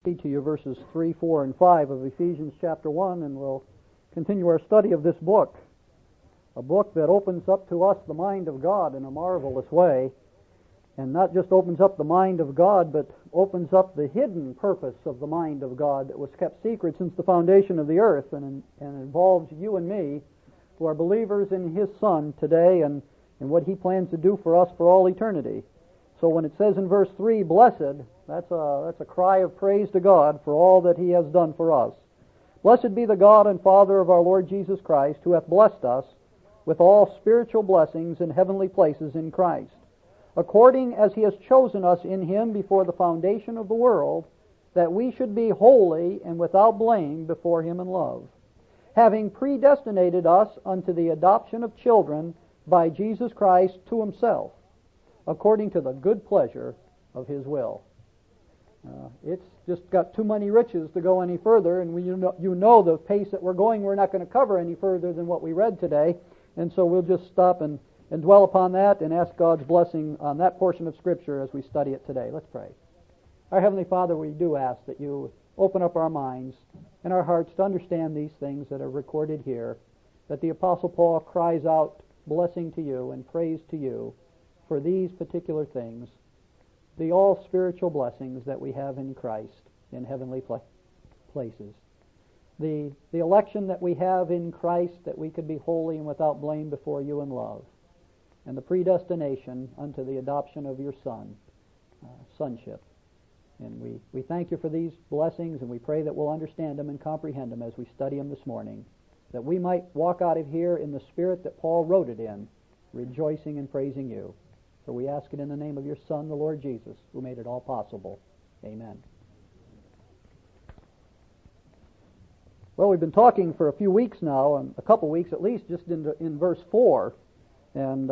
Read to you verses 3, 4, and 5 of Ephesians chapter 1, and we'll continue our study of this book, a book that opens up to us the mind of God in a marvelous way, and not just opens up the mind of God, but opens up the hidden purpose of the mind of God that was kept secret since the foundation of the earth, and involves you and me, who are believers in His Son today, and what He plans to do for us for all eternity. So when it says in verse 3, blessed, that's a cry of praise to God for all that He has done for us. Blessed be the God and Father of our Lord Jesus Christ, who hath blessed us with all spiritual blessings in heavenly places in Christ, according as He has chosen us in Him before the foundation of the world, that we should be holy and without blame before Him in love, having predestinated us unto the adoption of children by Jesus Christ to Himself, according to the good pleasure of His will. It's just got too many riches to go any further, and you know the pace that we're going, we're not going to cover any further than what we read today, and so we'll just stop and dwell upon that and ask God's blessing on that portion of Scripture as we study it today. Let's pray. Our Heavenly Father, we do ask that You open up our minds and our hearts to understand these things that are recorded here, that the Apostle Paul cries out blessing to You and praise to You for these particular things, the all spiritual blessings that we have in Christ in heavenly places, the election that we have in Christ that we could be holy and without blame before You in love, and the predestination unto the adoption of Your Son, sonship. And we thank You for these blessings, and we pray that we'll understand them and comprehend them as we study them this morning, that we might walk out of here in the spirit that Paul wrote it in, rejoicing and praising You. For we ask it in the name of Your Son, the Lord Jesus, who made it all possible. Amen. Well, we've been talking for a few weeks now, and a couple weeks at least, just in verse 4. And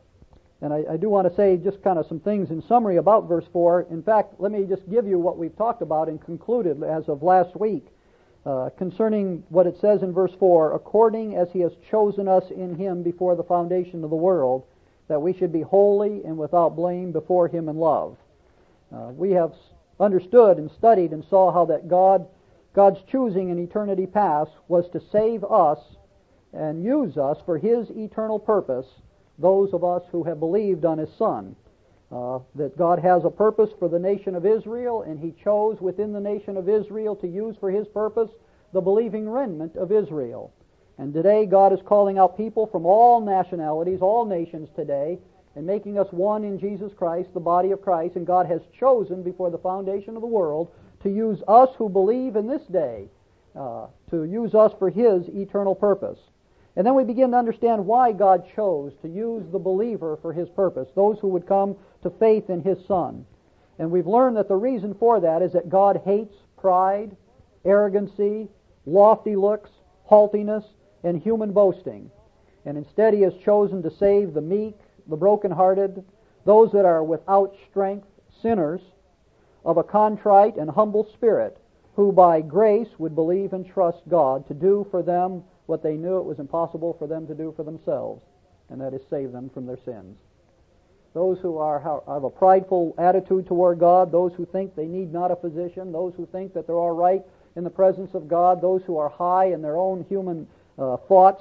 I do want to say just kind of some things in summary about verse 4. In fact, let me just give you what we've talked about and concluded as of last week concerning what it says in verse 4, according as He has chosen us in Him before the foundation of the world, that we should be holy and without blame before Him in love. We have understood and studied and saw how that God's choosing in eternity past was to save us and use us for His eternal purpose, those of us who have believed on His Son. That God has a purpose for the nation of Israel, and He chose within the nation of Israel to use for His purpose the believing remnant of Israel. And today God is calling out people from all nationalities, all nations today, and making us one in Jesus Christ, the body of Christ. And God has chosen before the foundation of the world to use us who believe in this day, to use us for His eternal purpose. And then we begin to understand why God chose to use the believer for His purpose, those who would come to faith in His Son. And we've learned that the reason for that is that God hates pride, arrogancy, lofty looks, haughtiness, and human boasting. And instead He has chosen to save the meek, the brokenhearted, those that are without strength, sinners, of a contrite and humble spirit, who by grace would believe and trust God to do for them what they knew it was impossible for them to do for themselves, and that is save them from their sins. Those who have a prideful attitude toward God, those who think they need not a physician, those who think that they're all right in the presence of God, those who are high in their own human thoughts,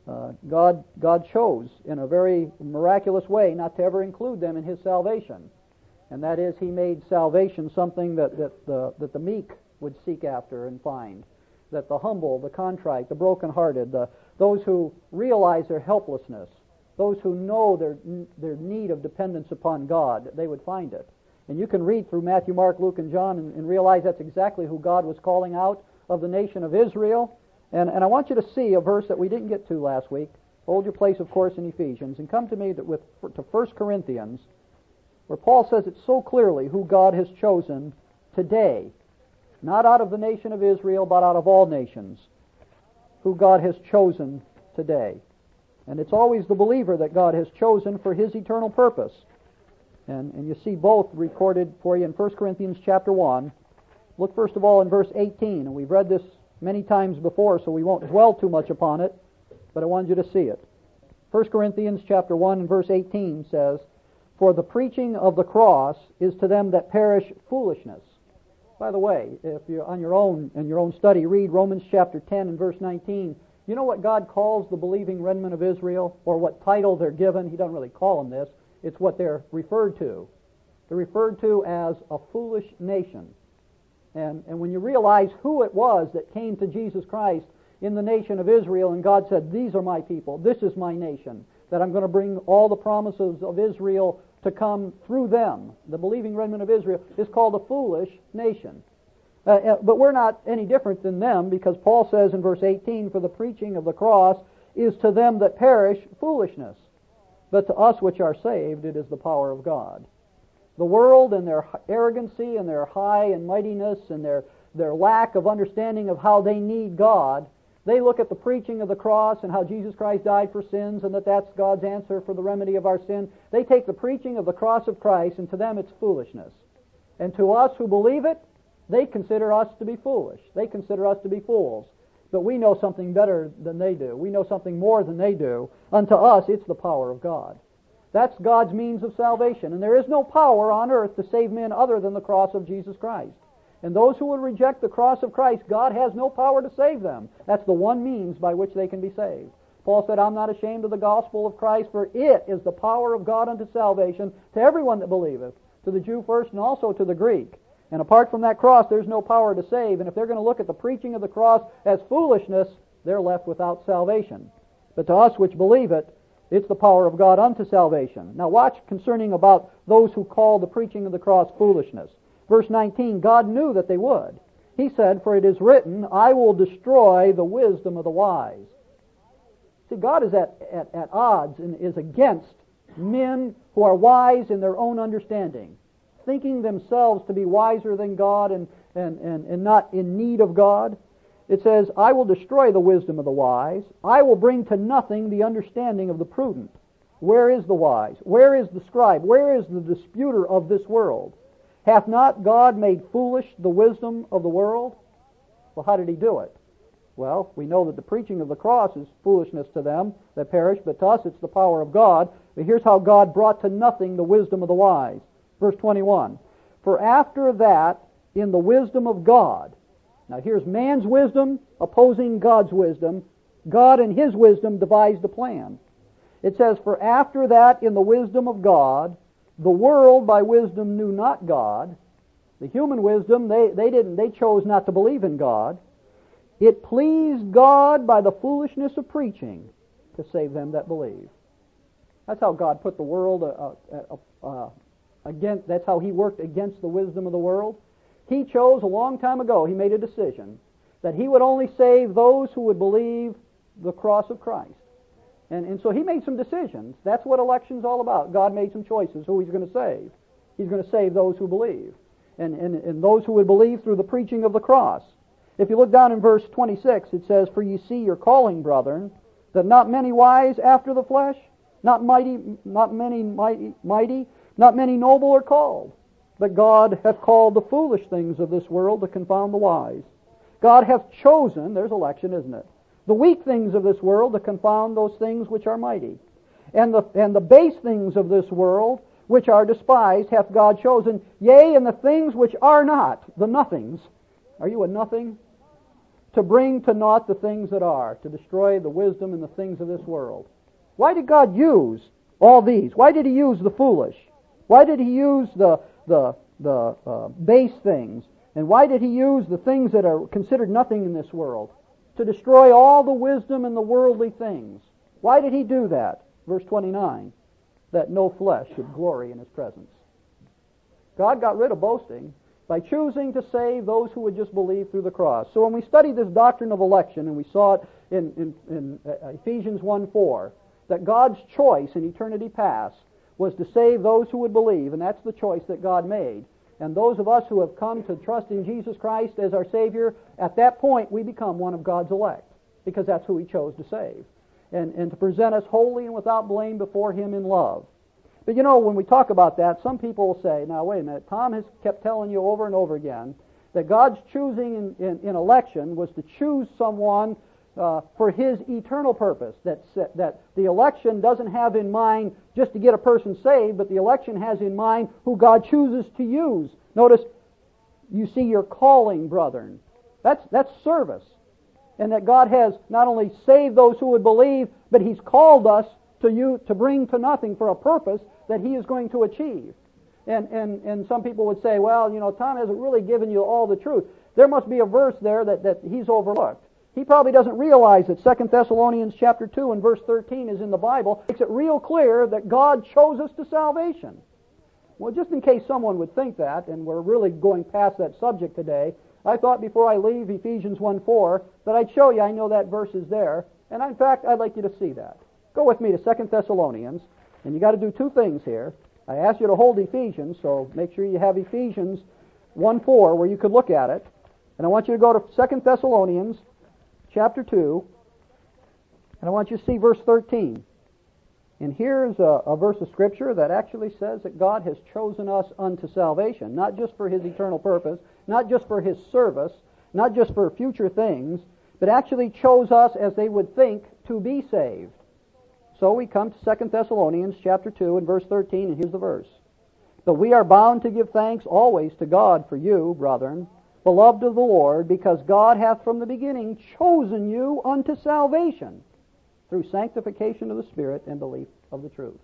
God chose in a very miraculous way not to ever include them in His salvation. And that is, He made salvation something that the meek would seek after and find. That the humble, the contrite, the brokenhearted, those who realize their helplessness, those who know their need of dependence upon God, they would find it. And you can read through Matthew, Mark, Luke, and John and realize that's exactly who God was calling out of the nation of Israel. And I want you to see a verse that we didn't get to last week. Hold your place, of course, in Ephesians, and come to me to 1 Corinthians, where Paul says it so clearly who God has chosen today, not out of the nation of Israel, but out of all nations, who God has chosen today. And it's always the believer that God has chosen for His eternal purpose. And you see both recorded for you in 1 Corinthians chapter 1. Look first of all in verse 18, and we've read this many times before, so we won't dwell too much upon it, but I wanted you to see it. 1 Corinthians chapter 1 and verse 18 says, For the preaching of the cross is to them that perish foolishness, By the way, if you're on your own study, read Romans chapter 10 and verse 19. You know what God calls the believing remnant of Israel, or what title they're given? He doesn't really call them this. It's what they're referred to. They're referred to as a foolish nation. And when you realize who it was that came to Jesus Christ in the nation of Israel, and God said, these are my people, this is my nation, that I'm going to bring all the promises of Israel to come through them. The believing remnant of Israel is called a foolish nation. But we're not any different than them, because Paul says in verse 18, for the preaching of the cross is to them that perish foolishness, but to us which are saved it is the power of God. The world and their arrogancy and their high and mightiness and their lack of understanding of how they need God, they look at the preaching of the cross and how Jesus Christ died for sins and that that's God's answer for the remedy of our sin. They take the preaching of the cross of Christ, and to them it's foolishness. And to us who believe it, they consider us to be foolish. They consider us to be fools. But we know something better than they do. We know something more than they do. Unto us, it's the power of God. That's God's means of salvation. And there is no power on earth to save men other than the cross of Jesus Christ. And those who would reject the cross of Christ, God has no power to save them. That's the one means by which they can be saved. Paul said, I'm not ashamed of the gospel of Christ, for it is the power of God unto salvation to everyone that believeth, to the Jew first and also to the Greek. And apart from that cross, there's no power to save. And if they're going to look at the preaching of the cross as foolishness, they're left without salvation. But to us which believe it, it's the power of God unto salvation. Now watch concerning about those who call the preaching of the cross foolishness. Verse 19, God knew that they would. He said, for it is written, I will destroy the wisdom of the wise. See, God is at odds and is against men who are wise in their own understanding, thinking themselves to be wiser than God and not in need of God. It says, I will destroy the wisdom of the wise. I will bring to nothing the understanding of the prudent. Where is the wise? Where is the scribe? Where is the disputer of this world? Hath not God made foolish the wisdom of the world? Well, how did he do it? Well, we know that the preaching of the cross is foolishness to them that perish, but to us it's the power of God. But here's how God brought to nothing the wisdom of the wise. Verse 21, for after that, in the wisdom of God. Now here's man's wisdom opposing God's wisdom. God in His wisdom devised a plan. It says, for after that, in the wisdom of God, the world by wisdom knew not God. The human wisdom, they chose not to believe in God. It pleased God by the foolishness of preaching to save them that believe. That's how God put the world that's how He worked against the wisdom of the world. He chose a long time ago, He made a decision that He would only save those who would believe the cross of Christ. And so He made some decisions. That's what election's all about. God made some choices who He's going to save. He's going to save those who believe. And those who would believe through the preaching of the cross. If you look down in verse 26, it says, for ye see your calling, brethren, that not many wise after the flesh, not many noble are called. But God hath called the foolish things of this world to confound the wise. God hath chosen, there's election, isn't it? The weak things of this world to confound those things which are mighty. And the base things of this world, which are despised, hath God chosen, yea, and the things which are not, the nothings. Are you a nothing? To bring to naught the things that are, to destroy the wisdom and the things of this world. Why did God use all these? Why did He use the foolish? Why did He use the base things? And why did He use the things that are considered nothing in this world? To destroy all the wisdom and the worldly things. Why did He do that? Verse 29, that no flesh should glory in His presence. God got rid of boasting by choosing to save those who would just believe through the cross. So when we study this doctrine of election, and we saw it in Ephesians 1:4, that God's choice in eternity past was to save those who would believe, and that's the choice that God made. And those of us who have come to trust in Jesus Christ as our Savior, at that point we become one of God's elect, because that's who He chose to save, and to present us holy and without blame before Him in love. But you know, when we talk about that, some people will say, now wait a minute, Tom has kept telling you over and over again that God's choosing in election was to choose someone for His eternal purpose, that the election doesn't have in mind just to get a person saved, but the election has in mind who God chooses to use. Notice, you see your calling, brethren. That's service. And that God has not only saved those who would believe, but He's called us to bring to nothing for a purpose that He is going to achieve. And some people would say, well, Tom hasn't really given you all the truth. There must be a verse there that he's overlooked. He probably doesn't realize that 2 Thessalonians chapter 2 and verse 13 is in the Bible. It makes it real clear that God chose us to salvation. Well, just in case someone would think that, and we're really going past that subject today, I thought before I leave Ephesians 1:4 that I'd show you I know that verse is there. And in fact, I'd like you to see that. Go with me to 2 Thessalonians, and you got to do two things here. I asked you to hold Ephesians, so make sure you have Ephesians 1:4 where you could look at it. And I want you to go to 2 Thessalonians chapter 2, and I want you to see verse 13. And here's a verse of Scripture that actually says that God has chosen us unto salvation, not just for His eternal purpose, not just for His service, not just for future things, but actually chose us, as they would think, to be saved. So we come to 2 Thessalonians chapter 2 and verse 13, and here's the verse. But we are bound to give thanks always to God for you, brethren, beloved of the Lord, because God hath from the beginning chosen you unto salvation, through sanctification of the Spirit and belief of the truth.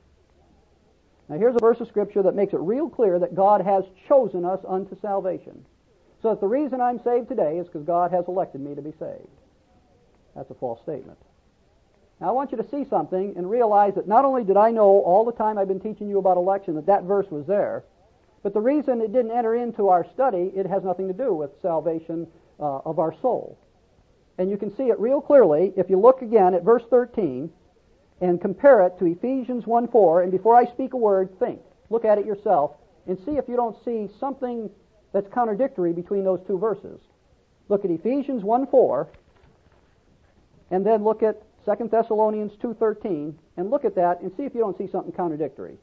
Now here's a verse of Scripture that makes it real clear that God has chosen us unto salvation. So that the reason I'm saved today is because God has elected me to be saved. That's a false statement. Now I want you to see something and realize that not only did I know all the time I've been teaching you about election that verse was there, but the reason it didn't enter into our study, it has nothing to do with salvation of our soul. And you can see it real clearly if you look again at verse 13 and compare it to Ephesians 1:4. And before I speak a word, think. Look at it yourself and see if you don't see something that's contradictory between those two verses. Look at Ephesians 1:4 and then look at 2 Thessalonians 2:13 and look at that and see if you don't see something contradictory.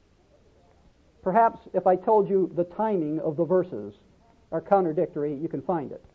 Perhaps if I told you the timing of the verses are contradictory, you can find it.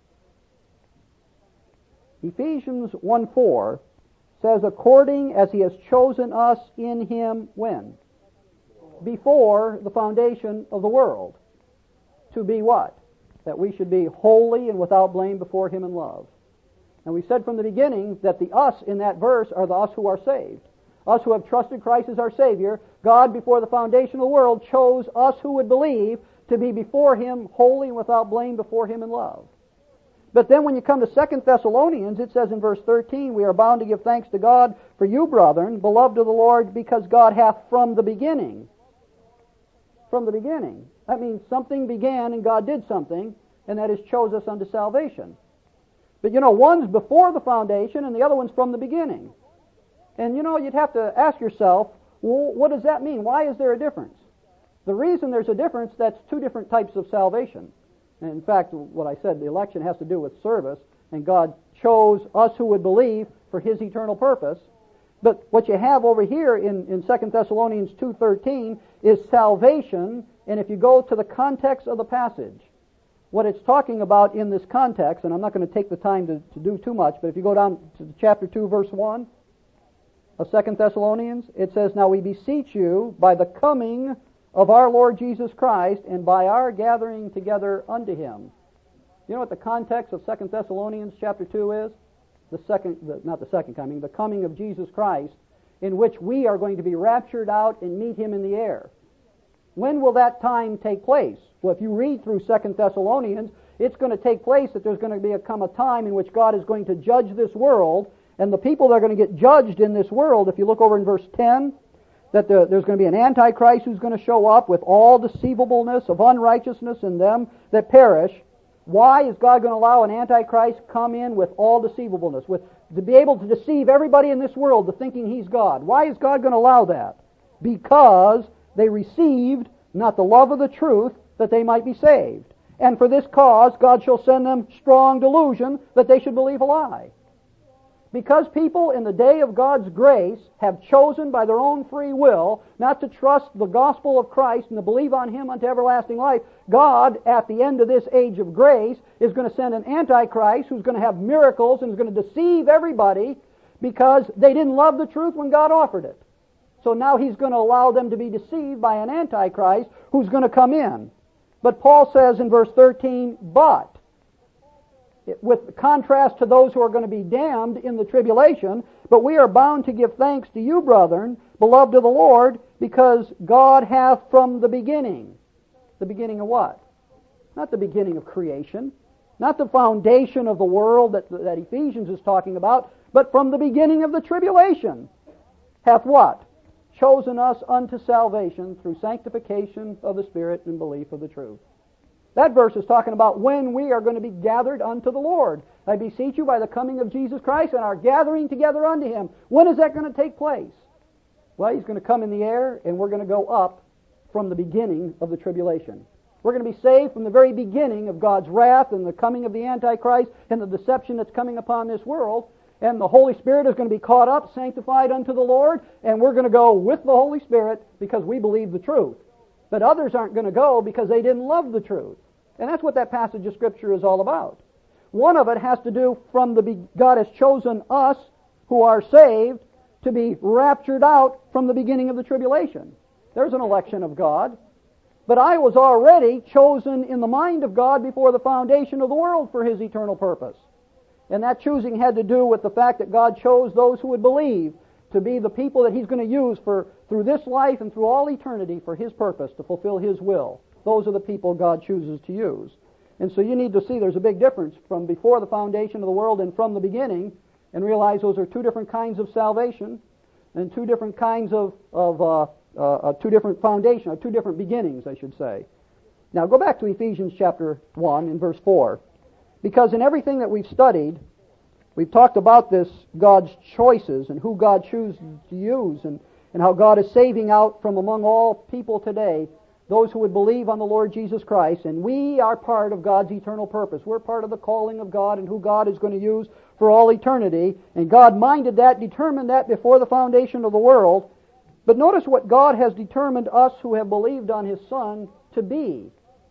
Ephesians 1:4 says, according as He has chosen us in Him, when? Before the foundation of the world. To be what? That we should be holy and without blame before Him in love. And we said from the beginning that the us in that verse are the us who are saved. Us who have trusted Christ as our Savior. God, before the foundation of the world, chose us who would believe to be before Him holy and without blame before Him in love. But then when you come to 2 Thessalonians, it says in verse 13, we are bound to give thanks to God for you, brethren, beloved of the Lord, because God hath from the beginning. From the beginning. That means something began and God did something, and that is chose us unto salvation. But one's before the foundation and the other one's from the beginning. And you'd have to ask yourself, well, what does that mean? Why is there a difference? The reason there's a difference, that's two different types of salvation. And in fact, what I said, the election has to do with service, and God chose us who would believe for His eternal purpose. But what you have over here in 2 Thessalonians 2:13 is salvation, and if you go to the context of the passage, what it's talking about in this context, and I'm not going to take the time to do too much, but if you go down to chapter 2, verse 1 of 2 Thessalonians, it says, now we beseech you by the coming of our Lord Jesus Christ and by our gathering together unto Him. You know what the context of 2 Thessalonians chapter 2 is? The coming of Jesus Christ, in which we are going to be raptured out and meet Him in the air. When will that time take place? Well, if you read through 2 Thessalonians, it's going to take place that there's going to come a time in which God is going to judge this world, and the people that are going to get judged in this world, if you look over in verse 10, that there's going to be an Antichrist who's going to show up with all deceivableness of unrighteousness in them that perish. Why is God going to allow an Antichrist come in with all deceivableness, to be able to deceive everybody in this world to thinking he's God? Why is God going to allow that? Because they received not the love of the truth that they might be saved. And for this cause God shall send them strong delusion that they should believe a lie. Because people in the day of God's grace have chosen by their own free will not to trust the gospel of Christ and to believe on Him unto everlasting life, God, at the end of this age of grace, is going to send an Antichrist who's going to have miracles and is going to deceive everybody because they didn't love the truth when God offered it. So now He's going to allow them to be deceived by an Antichrist who's going to come in. But Paul says in verse 13, but, with contrast to those who are going to be damned in the tribulation, but we are bound to give thanks to you, brethren, beloved of the Lord, because God hath from the beginning. The beginning of what? Not the beginning of creation, not the foundation of the world that Ephesians is talking about, but from the beginning of the tribulation, hath what? Chosen us unto salvation through sanctification of the Spirit and belief of the truth. That verse is talking about when we are going to be gathered unto the Lord. I beseech you by the coming of Jesus Christ and our gathering together unto Him. When is that going to take place? Well, He's going to come in the air and we're going to go up from the beginning of the tribulation. We're going to be saved from the very beginning of God's wrath and the coming of the Antichrist and the deception that's coming upon this world. And the Holy Spirit is going to be caught up, sanctified unto the Lord, and we're going to go with the Holy Spirit because we believe the truth. But others aren't going to go because they didn't love the truth. And that's what that passage of Scripture is all about. One of it has to do from God has chosen us who are saved to be raptured out from the beginning of the tribulation. There's an election of God. But I was already chosen in the mind of God before the foundation of the world for His eternal purpose. And that choosing had to do with the fact that God chose those who would believe to be the people that He's going to use through this life and through all eternity for His purpose, to fulfill His will. Those are the people God chooses to use. And so you need to see there's a big difference from before the foundation of the world and from the beginning, and realize those are two different kinds of salvation and two different kinds of two different foundation, or two different beginnings, I should say. Now go back to Ephesians chapter 1 and verse 4. Because in everything that we've studied, we've talked about this, God's choices and who God chooses to use, and how God is saving out from among all people today those who would believe on the Lord Jesus Christ. And we are part of God's eternal purpose. We're part of the calling of God and who God is going to use for all eternity. And God minded that, determined that before the foundation of the world. But notice what God has determined us who have believed on His Son to be.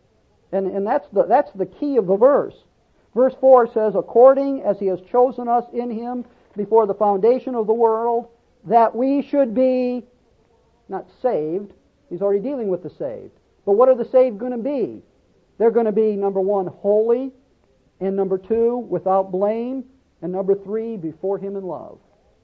And that's the key of the verse. Verse 4 says, according as He has chosen us in Him before the foundation of the world, that we should be, not saved. He's already dealing with the saved. But what are the saved going to be? They're going to be, number 1, holy, and number 2, without blame, and number 3, before Him in love.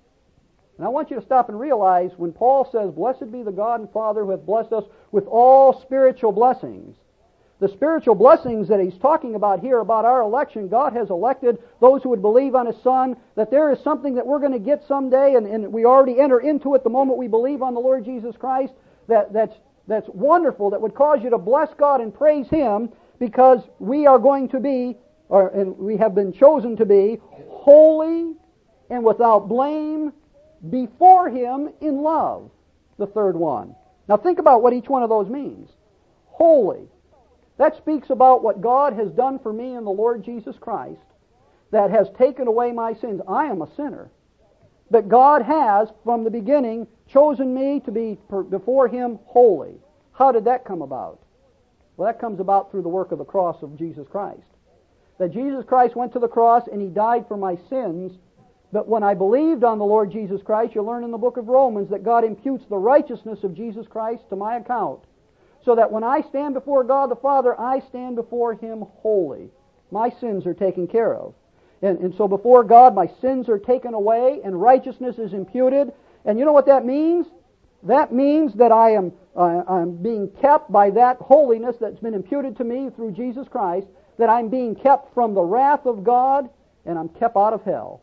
And I want you to stop and realize when Paul says, blessed be the God and Father who hath blessed us with all spiritual blessings, the spiritual blessings that he's talking about here, about our election, God has elected those who would believe on His Son, that there is something that we're going to get someday, and we already enter into it the moment we believe on the Lord Jesus Christ, that's wonderful, that would cause you to bless God and praise Him, because we are going to be, and we have been chosen to be, holy and without blame before Him in love, the third one. Now think about what each one of those means. Holy. That speaks about what God has done for me in the Lord Jesus Christ, that has taken away my sins. I am a sinner. But God has, from the beginning, chosen me to be before Him holy. How did that come about? Well, that comes about through the work of the cross of Jesus Christ. That Jesus Christ went to the cross and He died for my sins. But when I believed on the Lord Jesus Christ, you learn in the book of Romans that God imputes the righteousness of Jesus Christ to my account. So that when I stand before God the Father, I stand before Him holy. My sins are taken care of. And so before God, my sins are taken away and righteousness is imputed. And you know what that means? That means that I'm being kept by that holiness that's been imputed to me through Jesus Christ, that I'm being kept from the wrath of God, and I'm kept out of hell.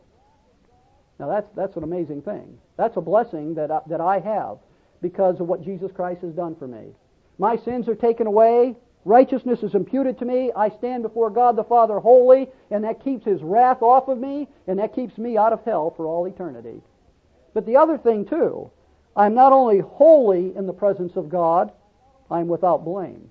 Now that's an amazing thing. That's a blessing that I have because of what Jesus Christ has done for me. My sins are taken away. Righteousness is imputed to me. I stand before God the Father holy, and that keeps His wrath off of me, and that keeps me out of hell for all eternity. But the other thing too, I'm not only holy in the presence of God, I'm without blame.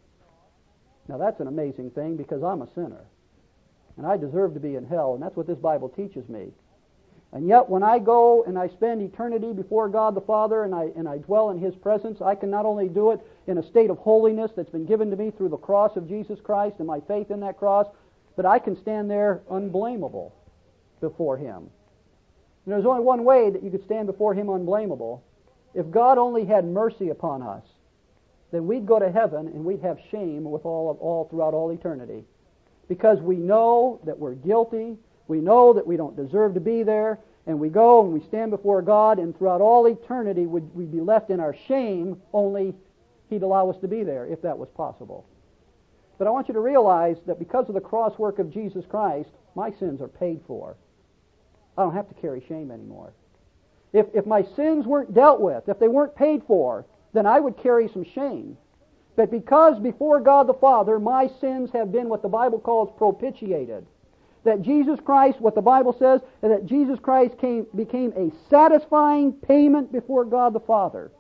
Now that's an amazing thing because I'm a sinner. And I deserve to be in hell, and that's what this Bible teaches me. And yet when I go and I spend eternity before God the Father and I dwell in His presence, I can not only do it in a state of holiness that's been given to me through the cross of Jesus Christ and my faith in that cross, but I can stand there unblameable before Him. And there's only one way that you could stand before Him unblameable. If God only had mercy upon us then we'd go to heaven and we'd have shame with all throughout all eternity. Because we know that we're guilty, we know that we don't deserve to be there, and we go and we stand before God, and throughout all eternity we'd be left in our shame, only He'd allow us to be there if that was possible. But I want you to realize that because of the cross work of Jesus Christ, my sins are paid for. I don't have to carry shame anymore. If my sins weren't dealt with, if they weren't paid for, then I would carry some shame. But because before God the Father, my sins have been what the Bible calls propitiated, that Jesus Christ, what the Bible says, that Jesus Christ became a satisfying payment before God the Father,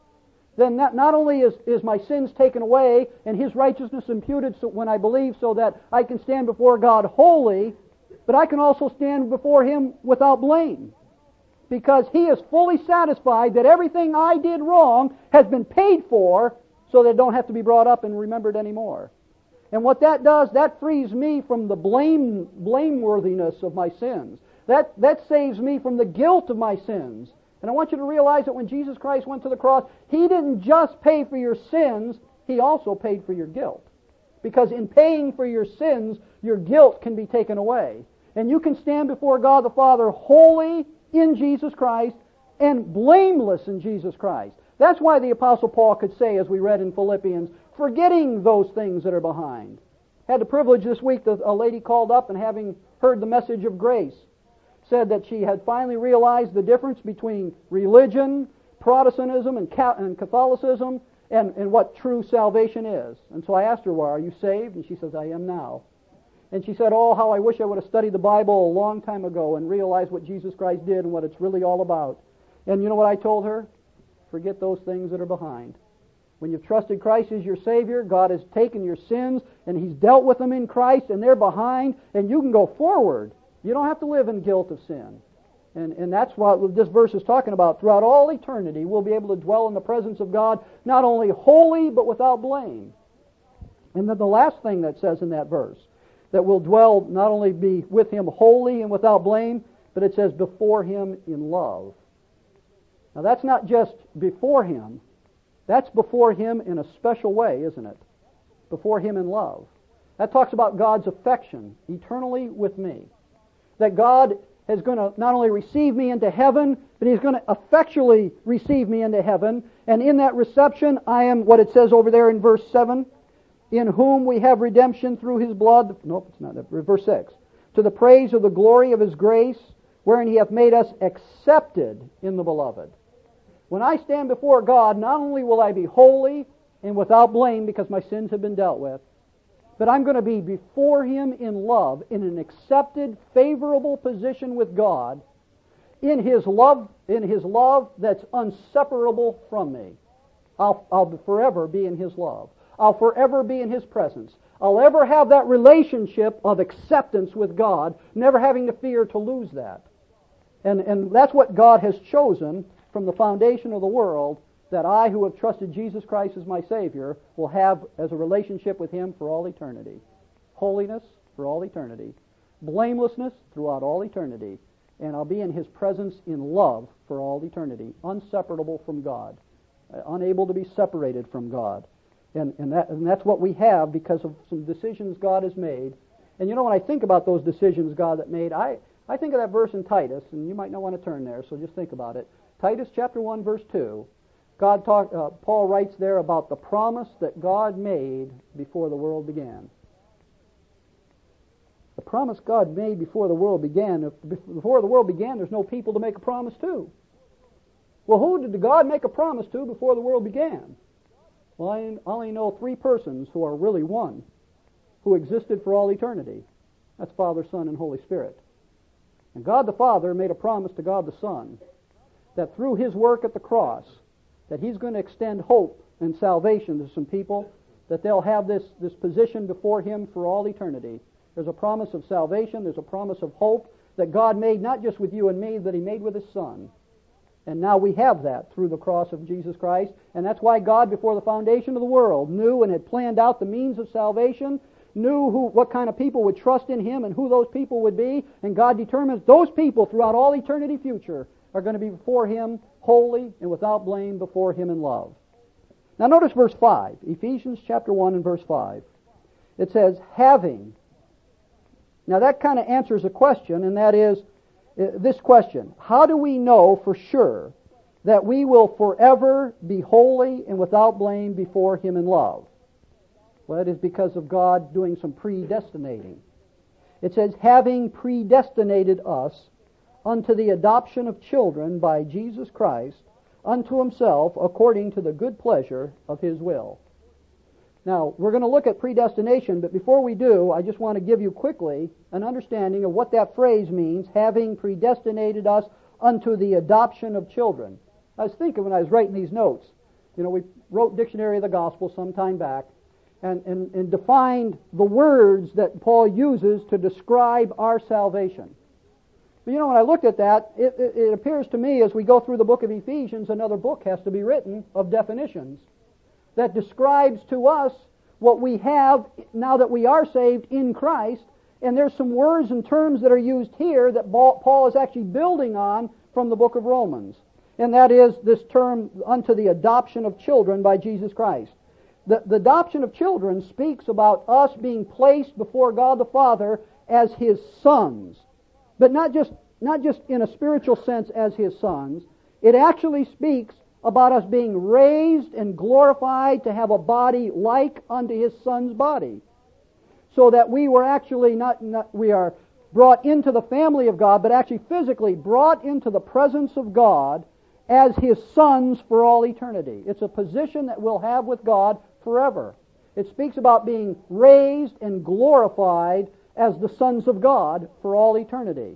then not only is my sins taken away and His righteousness imputed when I believe, so that I can stand before God holy, but I can also stand before Him without blame. Because He is fully satisfied that everything I did wrong has been paid for, so that it don't have to be brought up and remembered anymore. And what that does, that frees me from the blameworthiness of my sins. That saves me from the guilt of my sins. And I want you to realize that when Jesus Christ went to the cross, He didn't just pay for your sins, He also paid for your guilt. Because in paying for your sins, your guilt can be taken away. And you can stand before God the Father holy in Jesus Christ and blameless in Jesus Christ. That's why the Apostle Paul could say, as we read in Philippians, forgetting those things that are behind. Had the privilege this week that a lady called up and, having heard the message of grace, said that she had finally realized the difference between religion, Protestantism, and Catholicism, and what true salvation is. And so I asked her, well, are you saved? And she says, I am now. And she said, oh, how I wish I would have studied the Bible a long time ago and realized what Jesus Christ did and what it's really all about. And you know what I told her? Forget those things that are behind. When you've trusted Christ as your Savior, God has taken your sins and He's dealt with them in Christ, and they're behind, and you can go forward. You don't have to live in guilt of sin. And that's what this verse is talking about. Throughout all eternity, we'll be able to dwell in the presence of God, not only holy, but without blame. And then the last thing that says in that verse, that we'll dwell, not only be with Him holy and without blame, but it says before Him in love. Now that's not just before Him, that's before Him in a special way, isn't it? Before Him in love. That talks about God's affection eternally with me. That God is going to not only receive me into heaven, but He's going to effectually receive me into heaven. And in that reception, I am what it says over there in verse 7, in whom we have redemption through His blood. Nope, it's not that. Verse 6. To the praise of the glory of His grace, wherein He hath made us accepted in the Beloved. When I stand before God, not only will I be holy and without blame because my sins have been dealt with, but I'm going to be before Him in love, in an accepted, favorable position with God, in His love that's inseparable from me. I'll forever be in His love. I'll forever be in His presence. I'll ever have that relationship of acceptance with God, never having to fear to lose that. And that's what God has chosen from the foundation of the world, that I, who have trusted Jesus Christ as my Savior, will have as a relationship with Him for all eternity. Holiness for all eternity. Blamelessness throughout all eternity. And I'll be in His presence in love for all eternity. Inseparable from God. Unable to be separated from God. And that's what we have because of some decisions God has made. And you know, when I think about those decisions God has made, I think of that verse in Titus, and you might not want to turn there, so just think about it. Titus chapter 1, verse 2. Paul writes there about the promise that God made before the world began. The promise God made before the world began. Before the world began, there's no people to make a promise to. Well, who did God make a promise to before the world began? Well, I only know 3 persons who are really one, who existed for all eternity. That's Father, Son, and Holy Spirit. And God the Father made a promise to God the Son that through His work at the cross, that He's going to extend hope and salvation to some people, that they'll have this position before Him for all eternity. There's a promise of salvation, there's a promise of hope that God made not just with you and me, that He made with His Son. And now we have that through the cross of Jesus Christ, and that's why God, before the foundation of the world, knew and had planned out the means of salvation, knew what kind of people would trust in Him and who those people would be, and God determines those people throughout all eternity future are going to be before Him holy and without blame before Him in love. Now notice verse 5, Ephesians chapter 1 and verse 5. It says, having. Now that kind of answers a question, and that is this question. How do we know for sure that we will forever be holy and without blame before Him in love? Well, it is because of God doing some predestinating. It says, having predestinated us unto the adoption of children by Jesus Christ unto Himself according to the good pleasure of His will. Now, we're going to look at predestination, but before we do, I just want to give you quickly an understanding of what that phrase means, having predestinated us unto the adoption of children. I was thinking when I was writing these notes, we wrote Dictionary of the Gospel some time back, and defined the words that Paul uses to describe our salvation. But when I looked at that, it appears to me as we go through the book of Ephesians, another book has to be written of definitions that describes to us what we have now that we are saved in Christ. And there's some words and terms that are used here that Paul is actually building on from the book of Romans. And that is this term, unto the adoption of children by Jesus Christ. The adoption of children speaks about us being placed before God the Father as His sons. But not just in a spiritual sense as His sons. It actually speaks about us being raised and glorified to have a body like unto His Son's body. So that we were actually we are brought into the family of God, but actually physically brought into the presence of God as His sons for all eternity. It's a position that we'll have with God forever. It speaks about being raised and glorified as the sons of God for all eternity.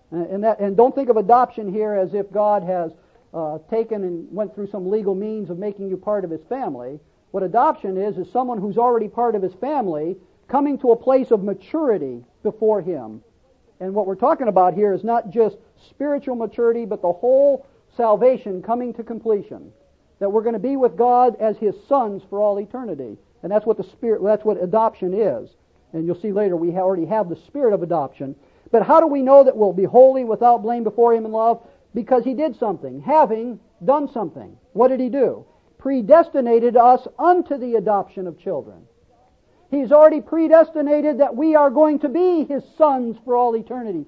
And don't think of adoption here as if God has taken and went through some legal means of making you part of His family. What adoption is someone who's already part of His family coming to a place of maturity before Him. And what we're talking about here is not just spiritual maturity, but the whole salvation coming to completion. That we're going to be with God as His sons for all eternity. And that's what that's what adoption is. And you'll see later we already have the spirit of adoption. But how do we know that we'll be holy without blame before Him in love? Because He did something, having done something. What did He do? Predestinated us unto the adoption of children. He's already predestinated that we are going to be His sons for all eternity.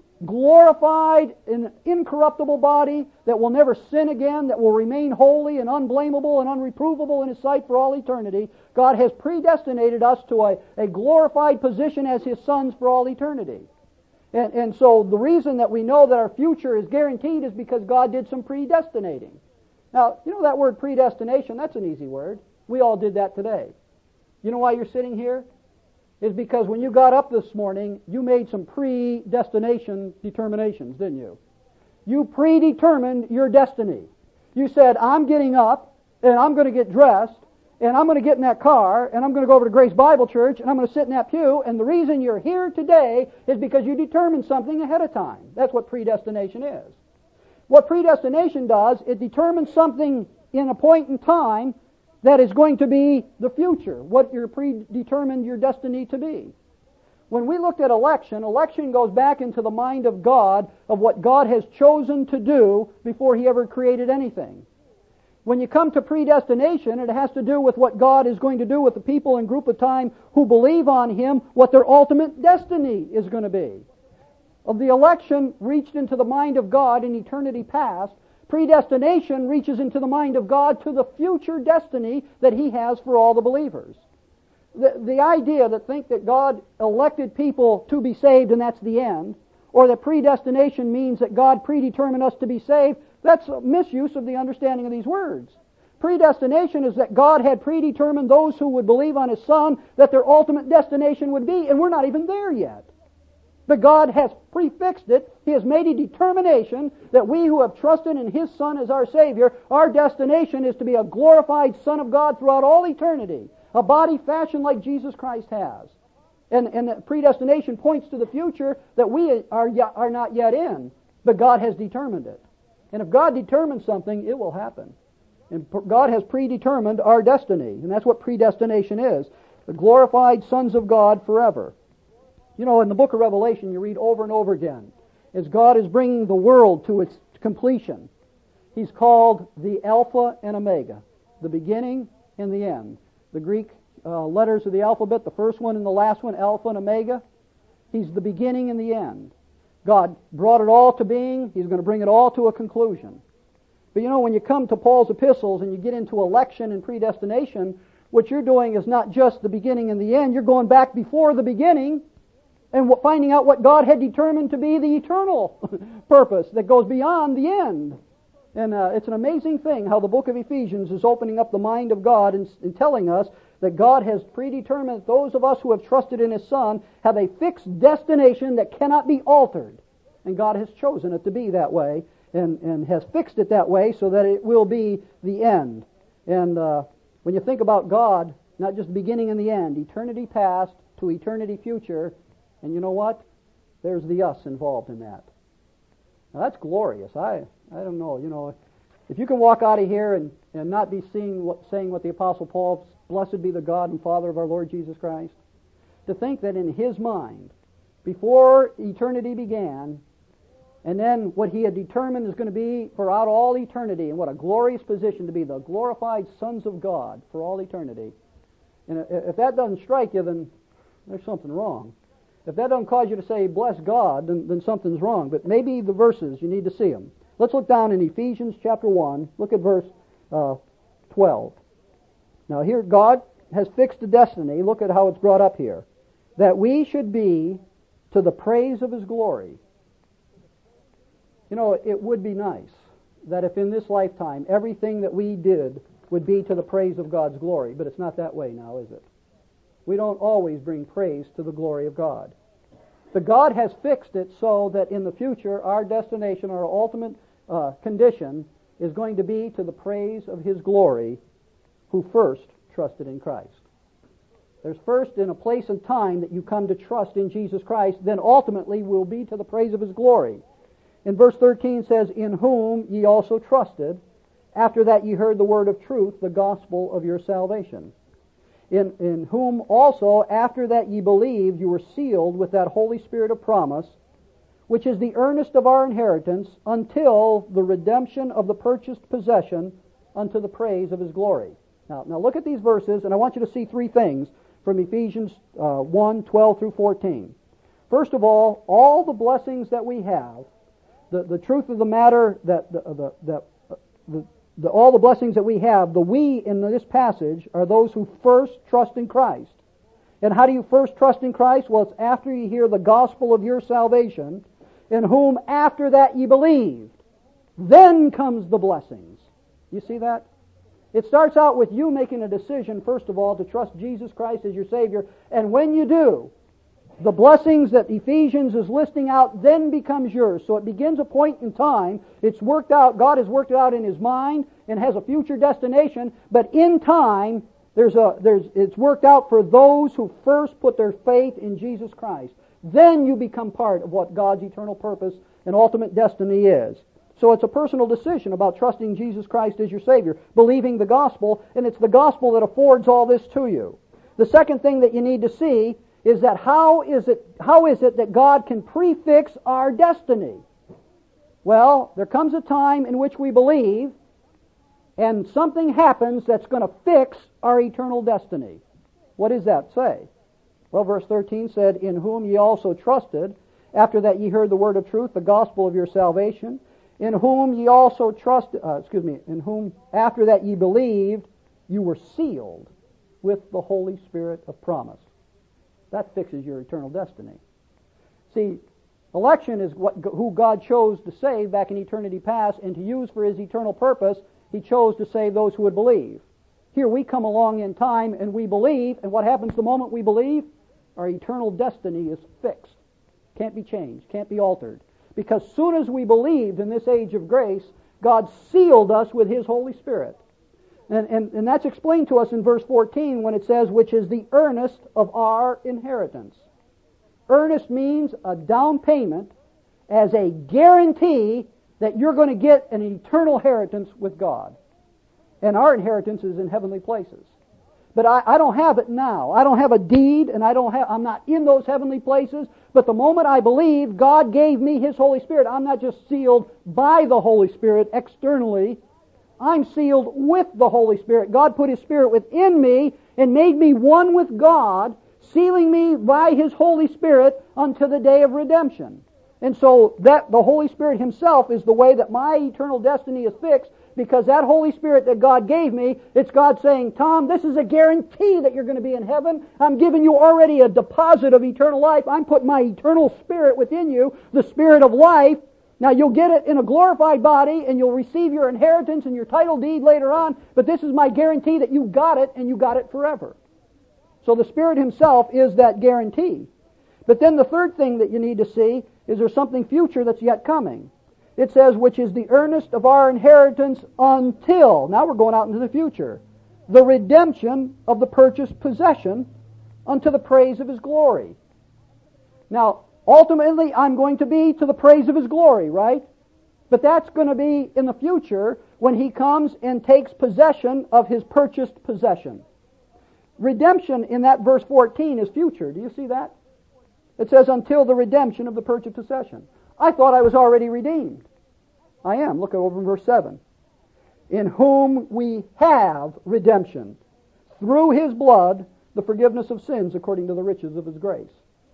Glorified in an incorruptible body that will never sin again, that will remain holy and unblameable and unreprovable in His sight for all eternity. God has predestinated us to a glorified position as His sons for all eternity. And so the reason that we know that our future is guaranteed is because God did some predestinating. Now, that word predestination, that's an easy word. We all did that today. You know why you're sitting here? Is because when you got up this morning, you made some predestination determinations, didn't you? You predetermined your destiny. You said, I'm getting up, and I'm going to get dressed, and I'm going to get in that car, and I'm going to go over to Grace Bible Church, and I'm going to sit in that pew, and the reason you're here today is because you determined something ahead of time. That's what predestination is. What predestination does, it determines something in a point in time that is going to be the future, what you're predetermined your destiny to be. When we looked at election goes back into the mind of God of what God has chosen to do before He ever created anything. When you come to predestination, it has to do with what God is going to do with the people and group of time who believe on Him, what their ultimate destiny is going to be. Of the election reached into the mind of God in eternity past, predestination reaches into the mind of God to the future destiny that He has for all the believers. The idea that think that God elected people to be saved and that's the end, or that predestination means that God predetermined us to be saved, that's a misuse of the understanding of these words. Predestination is that God had predetermined those who would believe on His Son that their ultimate destination would be, and we're not even there yet. But God has prefixed it. He has made a determination that we who have trusted in His Son as our Savior, our destination is to be a glorified Son of God throughout all eternity, a body fashioned like Jesus Christ has. And the predestination points to the future that we are not yet in, but God has determined it. And if God determines something, it will happen. And God has predetermined our destiny, and that's what predestination is. The glorified sons of God forever. In the book of Revelation, you read over and over again, as God is bringing the world to its completion, He's called the Alpha and Omega, the beginning and the end. The Greek letters of the alphabet, the first one and the last one, Alpha and Omega. He's the beginning and the end. God brought it all to being. He's going to bring it all to a conclusion. But you know, when you come to Paul's epistles and you get into election and predestination, what you're doing is not just the beginning and the end. You're going back before the beginning and finding out what God had determined to be the eternal purpose that goes beyond the end. And it's an amazing thing how the book of Ephesians is opening up the mind of God and telling us that God has predetermined that those of us who have trusted in His Son have a fixed destination that cannot be altered. And God has chosen it to be that way and has fixed it that way so that it will be the end. And when you think about God, not just the beginning and the end, eternity past to eternity future, and you know what? There's the us involved in that. Now that's glorious. I don't know, you know, if you can walk out of here and not be saying what the Apostle Paul, blessed be the God and Father of our Lord Jesus Christ, to think that in his mind, before eternity began, and then what he had determined is going to be throughout all eternity, and what a glorious position to be the glorified sons of God for all eternity. And if that doesn't strike you, then there's something wrong. If that doesn't cause you to say, bless God, then something's wrong. But maybe the verses, you need to see them. Let's look down in Ephesians chapter 1. Look at verse 12. Now here God has fixed a destiny. Look at how it's brought up here. That we should be to the praise of His glory. You know, it would be nice that if in this lifetime everything that we did would be to the praise of God's glory. But it's not that way now, is it? We don't always bring praise to the glory of God. But God has fixed it so that in the future our destination, our ultimate condition is going to be to the praise of His glory who first trusted in Christ. There's first in a place and time that you come to trust in Jesus Christ, then ultimately will be to the praise of His glory. In verse 13 says, in whom ye also trusted, after that ye heard the word of truth, the gospel of your salvation. In whom also, after that ye believed, you were sealed with that Holy Spirit of promise, which is the earnest of our inheritance, until the redemption of the purchased possession unto the praise of His glory. Now look at these verses, and I want you to see three things from Ephesians 1, 12 through 14. First of all the blessings that we have, the truth of the matter that all the blessings that we have, the we in this passage are those who first trust in Christ. And how do you first trust in Christ? Well, it's after you hear the gospel of your salvation, in whom after that ye believed. Then comes the blessings. You see that? It starts out with you making a decision, first of all, to trust Jesus Christ as your Savior. And when you do, the blessings that Ephesians is listing out then becomes yours. So it begins a point in time. It's worked out. God has worked it out in His mind and has a future destination. But in time, it's worked out for those who first put their faith in Jesus Christ. Then you become part of what God's eternal purpose and ultimate destiny is. So it's a personal decision about trusting Jesus Christ as your Savior, believing the gospel, and it's the gospel that affords all this to you. The second thing that you need to see is that how is it that God can prefix our destiny? Well, there comes a time in which we believe, and something happens that's going to fix our eternal destiny. What does that say? Well, verse 13 said, in whom ye also trusted, after that ye heard the word of truth, the gospel of your salvation, in whom ye also in whom after that ye believed, you were sealed with the Holy Spirit of promise. That fixes your eternal destiny. See, election is who God chose to save back in eternity past, and to use for His eternal purpose, He chose to save those who would believe. Here we come along in time and we believe, and what happens the moment we believe? Our eternal destiny is fixed. Can't be changed, can't be altered. Because soon as we believed in this age of grace, God sealed us with His Holy Spirit. And that's explained to us in verse 14 when it says, which is the earnest of our inheritance. Earnest means a down payment as a guarantee that you're going to get an eternal inheritance with God. And our inheritance is in heavenly places. But I don't have it now. I don't have a deed, and I'm not in those heavenly places. But the moment I believe, God gave me His Holy Spirit. I'm not just sealed by the Holy Spirit externally, I'm sealed with the Holy Spirit. God put His Spirit within me and made me one with God, sealing me by His Holy Spirit unto the day of redemption. And so that the Holy Spirit Himself is the way that my eternal destiny is fixed, because that Holy Spirit that God gave me, it's God saying, Tom, this is a guarantee that you're going to be in heaven. I'm giving you already a deposit of eternal life. I'm putting my eternal Spirit within you, the Spirit of life. Now you'll get it in a glorified body, and you'll receive your inheritance and your title deed later on, but this is my guarantee that you got it, and you got it forever. So the Spirit Himself is that guarantee. But then the third thing that you need to see is there's something future that's yet coming. It says, which is the earnest of our inheritance until, now we're going out into the future, the redemption of the purchased possession unto the praise of His glory. Now, ultimately, I'm going to be to the praise of His glory, right? But that's going to be in the future when He comes and takes possession of His purchased possession. Redemption in that verse 14 is future. Do you see that? It says, until the redemption of the purchased possession. I thought I was already redeemed. I am. Look over in verse 7. In whom we have redemption, through His blood, the forgiveness of sins according to the riches of His grace.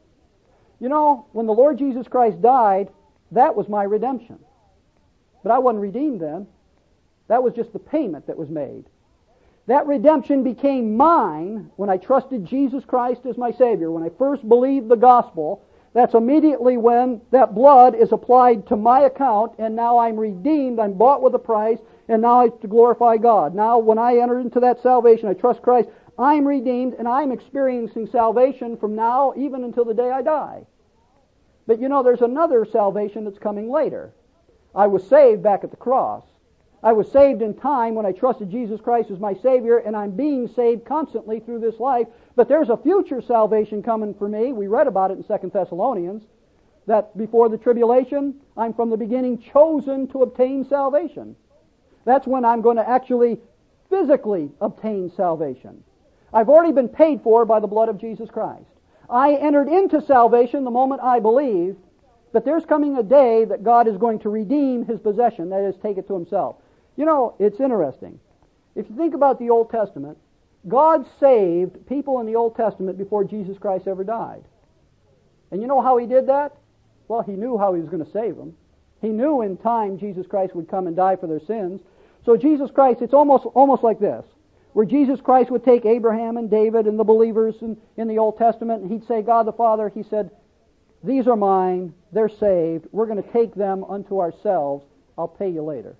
You know, when the Lord Jesus Christ died, that was my redemption. But I wasn't redeemed then. That was just the payment that was made. That redemption became mine when I trusted Jesus Christ as my Savior. When I first believed the gospel, that's immediately when that blood is applied to my account, and now I'm redeemed, I'm bought with a price, and now it's to glorify God. Now when I enter into that salvation, I trust Christ, I'm redeemed, and I'm experiencing salvation from now even until the day I die. But you know, there's another salvation that's coming later. I was saved back at the cross. I was saved in time when I trusted Jesus Christ as my Savior, and I'm being saved constantly through this life. But there's a future salvation coming for me. We read about it in 2 Thessalonians, that before the tribulation, I'm from the beginning chosen to obtain salvation. That's when I'm going to actually physically obtain salvation. I've already been paid for by the blood of Jesus Christ. I entered into salvation the moment I believed, but there's coming a day that God is going to redeem His possession, that is, take it to Himself. You know, it's interesting. If you think about the Old Testament, God saved people in the Old Testament before Jesus Christ ever died. And you know how He did that? Well, He knew how He was going to save them. He knew in time Jesus Christ would come and die for their sins. So Jesus Christ, it's almost like this, where Jesus Christ would take Abraham and David and the believers in the Old Testament, and He'd say, God the Father, He said, these are mine, they're saved, we're going to take them unto ourselves, I'll pay you later.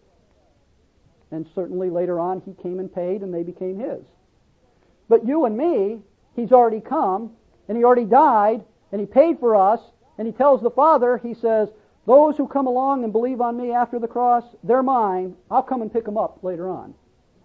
And certainly later on He came and paid, and they became His. But you and me, He's already come, and He already died, and He paid for us, and He tells the Father, He says, those who come along and believe on me after the cross, they're mine, I'll come and pick them up later on.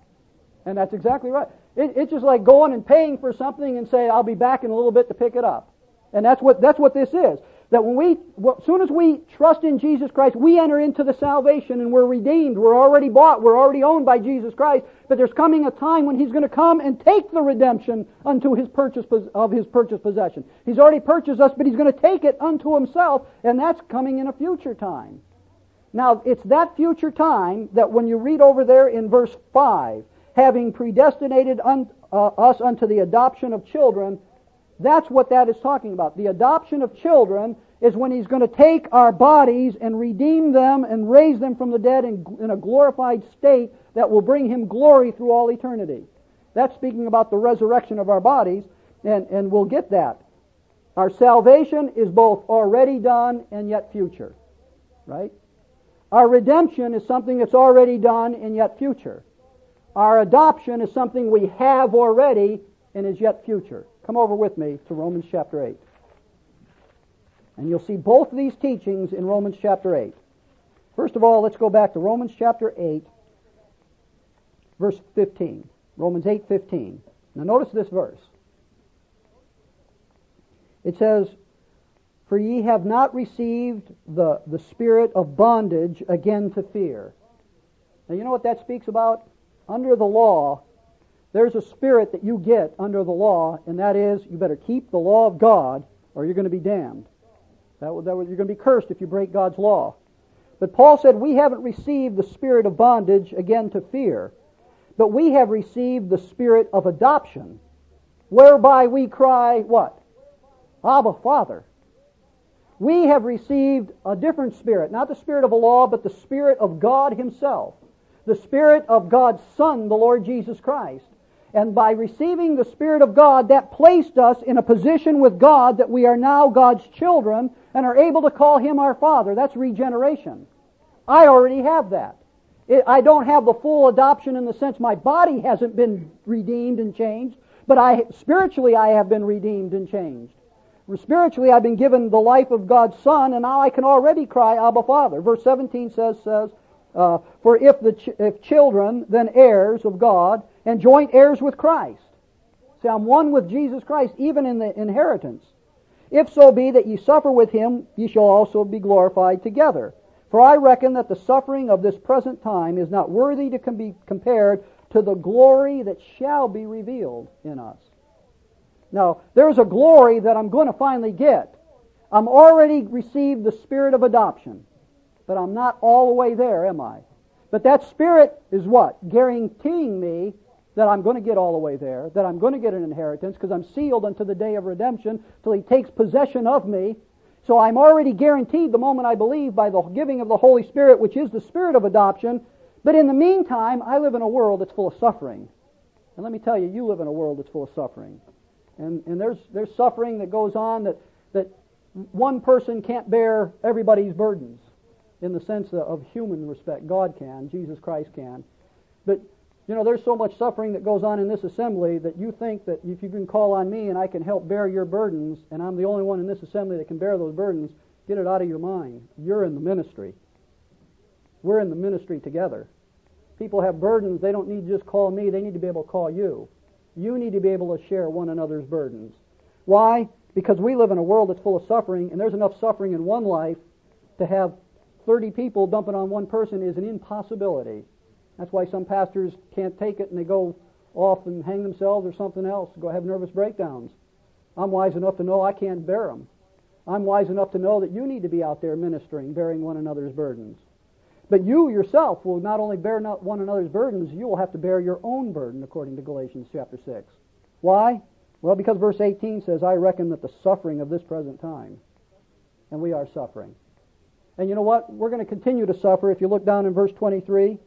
And that's exactly right. It's just like going and paying for something and say, I'll be back in a little bit to pick it up. And that's what this is. That as soon as we trust in Jesus Christ, we enter into the salvation and we're redeemed. We're already bought. We're already owned by Jesus Christ. But there's coming a time when He's going to come and take the redemption unto His purchased possession. He's already purchased us, but He's going to take it unto Himself, and that's coming in a future time. Now, it's that future time that when you read over there in verse 5, having predestinated us unto the adoption of children, that's what that is talking about. The adoption of children is when He's going to take our bodies and redeem them and raise them from the dead in a glorified state that will bring Him glory through all eternity. That's speaking about the resurrection of our bodies, and we'll get that. Our salvation is both already done and yet future. Right? Our redemption is something that's already done and yet future. Our adoption is something we have already and is yet future. Come over with me to Romans chapter 8. And you'll see both of these teachings in Romans chapter 8. First of all, let's go back to Romans chapter 8, verse 15. Romans 8:15. Now notice this verse. It says, for ye have not received the spirit of bondage again to fear. Now you know what that speaks about? Under the law, there's a spirit that you get under the law, and that is, you better keep the law of God, or you're going to be damned. You're going to be cursed if you break God's law. But Paul said we haven't received the spirit of bondage again to fear, but we have received the spirit of adoption, whereby we cry, what? Abba, Father. We have received a different spirit, not the spirit of a law, but the Spirit of God Himself, the Spirit of God's Son, the Lord Jesus Christ. And by receiving the Spirit of God, that placed us in a position with God that we are now God's children and are able to call Him our Father. That's regeneration. I already have that. I don't have the full adoption in the sense my body hasn't been redeemed and changed, but spiritually I have been redeemed and changed. Spiritually I've been given the life of God's Son, and now I can already cry, Abba, Father. Verse 17 says, for if children, then heirs of God, and joint heirs with Christ. See, I'm one with Jesus Christ, even in the inheritance. If so be that ye suffer with Him, ye shall also be glorified together. For I reckon that the suffering of this present time is not worthy to be compared to the glory that shall be revealed in us. Now, there's a glory that I'm going to finally get. I'm already received the spirit of adoption, but I'm not all the way there, am I? But that Spirit is what? Guaranteeing me that I'm going to get all the way there, that I'm going to get an inheritance, because I'm sealed unto the day of redemption till He takes possession of me. So I'm already guaranteed the moment I believe by the giving of the Holy Spirit, which is the Spirit of adoption. But in the meantime, I live in a world that's full of suffering. And let me tell you, you live in a world that's full of suffering. And there's suffering that goes on that one person can't bear everybody's burdens in the sense of human respect. God can, Jesus Christ can. But, you know, there's so much suffering that goes on in this assembly that you think that if you can call on me and I can help bear your burdens, and I'm the only one in this assembly that can bear those burdens, get it out of your mind. You're in the ministry. We're in the ministry together. People have burdens. They don't need to just call me. They need to be able to call you. You need to be able to share one another's burdens. Why? Because we live in a world that's full of suffering, and there's enough suffering in one life to have 30 people dumping on one person is an impossibility. That's why some pastors can't take it and they go off and hang themselves or something else, go have nervous breakdowns. I'm wise enough to know I can't bear them. I'm wise enough to know that you need to be out there ministering, bearing one another's burdens. But you yourself will not only bear one another's burdens, you will have to bear your own burden, according to Galatians chapter 6. Why? Well, because verse 18 says, I reckon that the suffering of this present time, and we are suffering. And you know what? We're going to continue to suffer. If you look down in verse 23,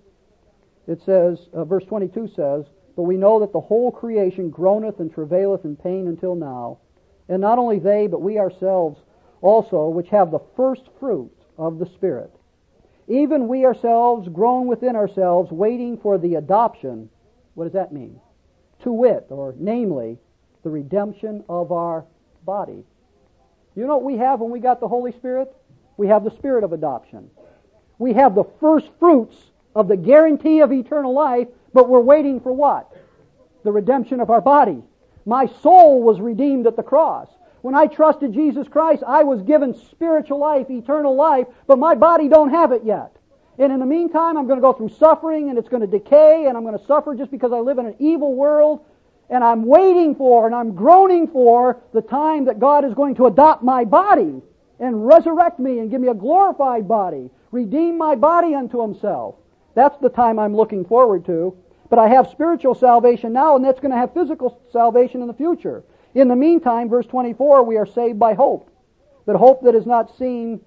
it says, verse 22 says, but we know that the whole creation groaneth and travaileth in pain until now. And not only they, but we ourselves also, which have the first fruit of the Spirit. Even we ourselves groan within ourselves, waiting for the adoption. What does that mean? To wit, or namely, the redemption of our body. You know what we have when we got the Holy Spirit? We have the Spirit of adoption. We have the first fruits of the guarantee of eternal life, but we're waiting for what? The redemption of our body. My soul was redeemed at the cross. When I trusted Jesus Christ, I was given spiritual life, eternal life, but my body don't have it yet. And in the meantime, I'm going to go through suffering, and it's going to decay, and I'm going to suffer just because I live in an evil world. And I'm waiting for, and I'm groaning for, the time that God is going to adopt my body and resurrect me and give me a glorified body, redeem my body unto Himself. That's the time I'm looking forward to. But I have spiritual salvation now, and that's going to have physical salvation in the future. In the meantime, verse 24, we are saved by hope. But hope that is not seen,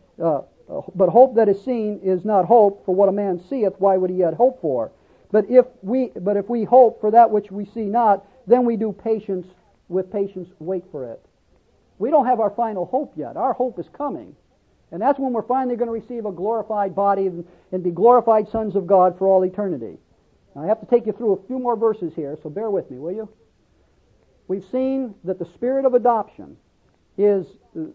but hope that is seen is not hope. For what a man seeth, why would he yet hope for? But if we hope for that which we see not, then we do with patience wait for it. We don't have our final hope yet. Our hope is coming. And that's when we're finally going to receive a glorified body and be glorified sons of God for all eternity. Now, I have to take you through a few more verses here, so bear with me, will you? We've seen that the Spirit of adoption is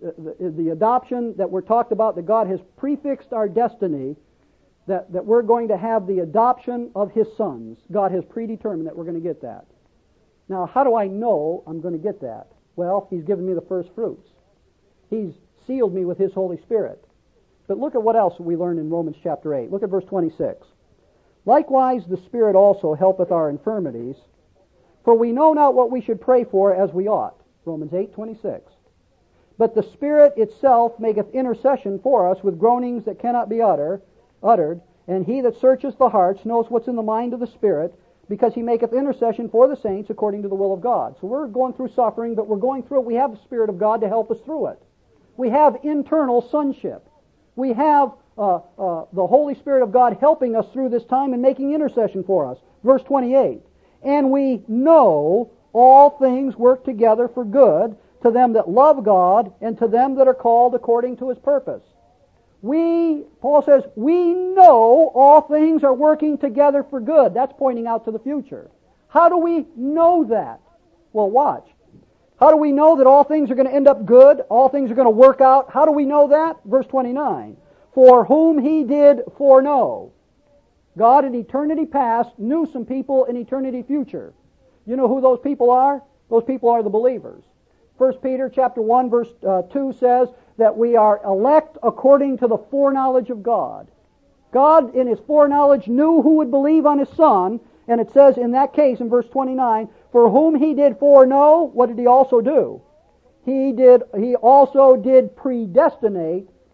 the adoption that we're talked about, that God has prefixed our destiny, that we're going to have the adoption of His sons. God has predetermined that we're going to get that. Now, how do I know I'm going to get that? Well, He's given me the first fruits. He's sealed me with His Holy Spirit. But look at what else we learn in Romans chapter 8. Look at verse 26. Likewise, the Spirit also helpeth our infirmities, for we know not what we should pray for as we ought. Romans 8:26. But the Spirit itself maketh intercession for us with groanings that cannot be uttered. uttered. And he that searcheth the hearts knows what's in the mind of the Spirit, because he maketh intercession for the saints according to the will of God. So we're going through suffering, but we're going through it. We have the Spirit of God to help us through it. We have internal sonship. We have the Holy Spirit of God helping us through this time and making intercession for us. Verse 28, and we know all things work together for good to them that love God and to them that are called according to His purpose. Paul says, we know all things are working together for good. That's pointing out to the future. How do we know that? Well, watch. How do we know that all things are going to end up good? All things are going to work out? How do we know that? Verse 29. For whom He did foreknow. God in eternity past knew some people in eternity future. You know who those people are? Those people are the believers. 1 Peter chapter 1 verse 2 says that we are elect according to the foreknowledge of God. God in His foreknowledge knew who would believe on His Son, and it says in that case in verse 29, for whom He did foreknow, what did He also do? He also did predestinate